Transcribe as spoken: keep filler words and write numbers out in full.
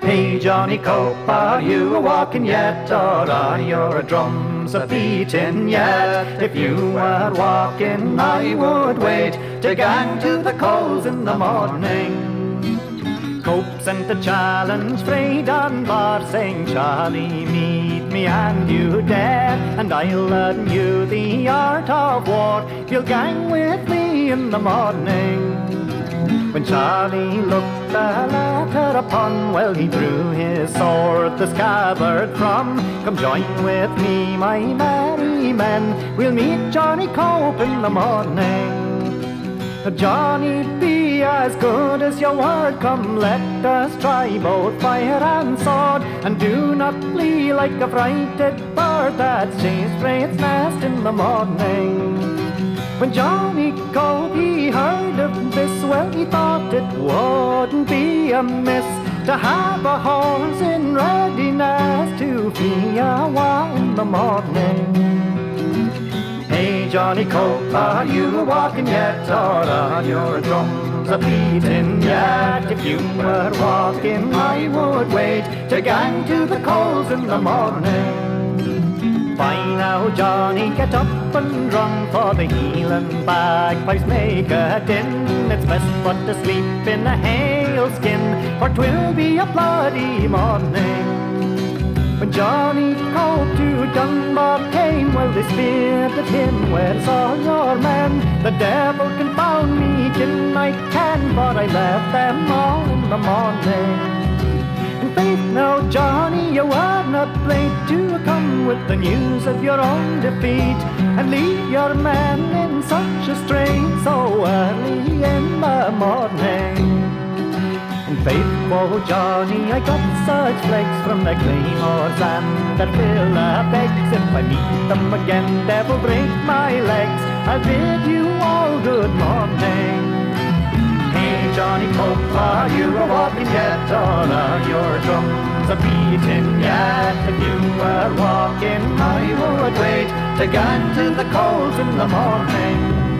Hey Johnny Cope, are you a walking yet, or are your drums a beating yet? If you were walking, I would wait to gang to the coals in the morning. Cope sent a challenge frae Dunbar, saying, Charlie, meet me an you dare, and I'll learn you the art of war. You'll gang with me in the morning. When Charlie looked the latter upon, well, he drew his sword, the scabbard from. Come join with me, my merry men, we'll meet Johnny Cope in the morning. Johnny, be as good as your word, come let us try both fire and sword, and do not flee like a frighted bird that's chased frae its nest in the morning. When Johnny Cope he heard of this, well, he thought it wouldn't be amiss to have a horse in readiness to flee awa in the morning. Hey Johnny Cope, are you a walking yet, or are your drums a beating yet? If you were walking, I would wait to gang to the coals in the morning. Fine now, Johnny, get up and run, for the Hieland bagpipes make a din. It's best but to sleep in a hailskin, for 'twill be a bloody morning. When Johnny Cope to Dunbar came, well, they speared at him, where's all your men? The devil confound me, gin I can, for I left them all in the morning. In faith now, Johnny, you were not late to come with the news of your own defeat, and leave your men in such a strait so early in the morning. In faith, oh Johnny, I got such flakes from the claymores and that fill a begs. If I meet them again, devil break my legs, I'll bid you all good morning. Hey Johnny Cope, are you a walking yet, or are your drums a beating yet? If you were walking, I would wait to gang to the coals in the morning.